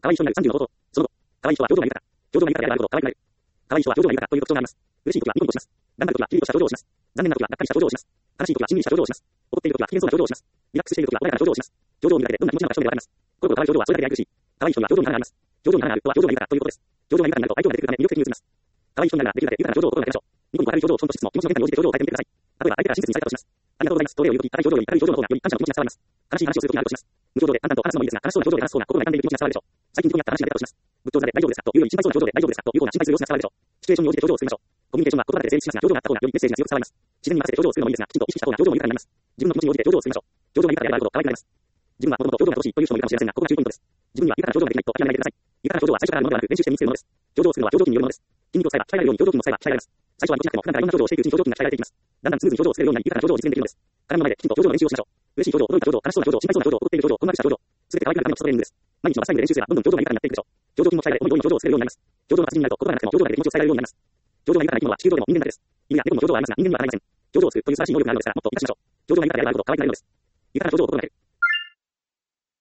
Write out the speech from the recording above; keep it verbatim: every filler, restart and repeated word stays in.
可愛い人になるさんじゅうの冒頭。その後、可愛い人は表情が豊か。表情が豊かであるほど可愛くなる。可愛い人は表情が豊かという特徴があります。嬉しい時はニコニコします。頑張る時はキリッとした表情をします。残念な時はがっかりした表情をします。悲しい時はしんみりした表情をします。怒っている時は不機嫌そうな表情をします。リラックスしている時は穏やかな表情をします。表情を見るだけでどんな気持ちなのか一目でわかります。この可愛い表情はそれだけで愛くるしい。可愛い人には表情に花があります。表情に花があるとは表情が豊かということです。表情が豊かになると愛嬌が出てくるため魅力的に映ります。可愛い人になるならできるだけ豊かな表情を心がけましょう。ニコニコ明るい表情をその質も気持ちの変化に応じて表情を変えてみてください。例えば相手から親切にされたとします。ありがとうございます。と礼を言うとき、明るい表情より明るい表情の方がより感謝の気持ちが伝わります。悲しい話をするときにあるとします。無表情で淡々と話すのもいいですが、悲しそうな表情で話す方が心が痛んでいる気持ちが伝わるでしょう。最近どこにあった話が出たとします。仏頂座で大丈夫ですかというより心配そうな表情で大丈夫ですかというような心配する様子が伝わるでしょう。シチュエーションに応じて表情を作りましょう。コミュニケーションは言葉だけで成立しますが、表情があった方がよりメッセージが強く伝わります。自然に合わせて表情を作るのもいいですが、きちんと意識した方が表情も豊かになります。自分の気持ちに応じて表情を作りましょう。表情が豊かであるほど可愛くなります。自分はもともと表情が乏しいという人もいるかもしれませんが、ここが注意ポイントです。自分には豊かな表情ができないと諦めないでください。豊かな表情は最初からあるものではなく練習して身につけるものです。表情を作るのは表情筋によるものです。筋肉を使えば鍛えられるように表情筋も使えば鍛えられます。最初はどちらかでも普段からいろんな表情をしていくうちに表情筋が鍛えられていきます。だんだんスムーズに表情を作れるようになり、豊かな表情を実現できるのです。鏡の前できちんと表情の練習をしましょう。嬉しい表情、驚いた表情、悲しそうな表情、心配そうな表情、怒っている表情、困惑した表情、すべて可愛くなるための基礎トレーニングです。毎日の朝に練習すればどんどん表情が豊かになっていくでしょう。表情筋も鍛えられ、思い通りに表情を作れるようになります。表情の達人になると言葉がなくても表情だけで気持ちを伝えられるようになります。表情が豊かな生き物は地球上でも人間だけです。犬や猫も表情はありますが人間にはありません。表情を作るという素晴らしい能力があるのですからもっと活かしましょう。表情が豊かであるほど可愛くなるのです。豊かな表情を心がける。